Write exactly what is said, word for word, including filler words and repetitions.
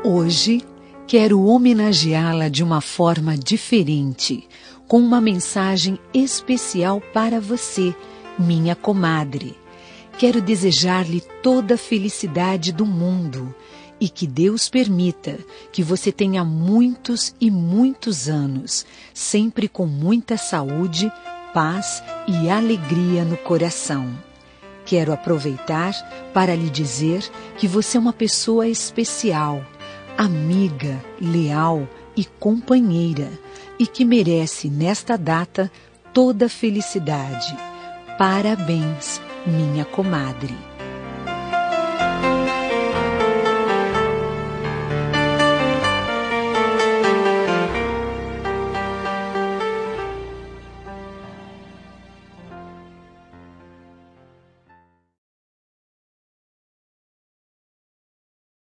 Hoje, quero homenageá-la de uma forma diferente, com uma mensagem especial para você, minha comadre. Quero desejar-lhe toda a felicidade do mundo e que Deus permita que você tenha muitos e muitos anos, sempre com muita saúde, paz e alegria no coração. Quero aproveitar para lhe dizer que você é uma pessoa especial, amiga, leal e companheira, e que merece nesta data toda a felicidade. Parabéns, minha comadre.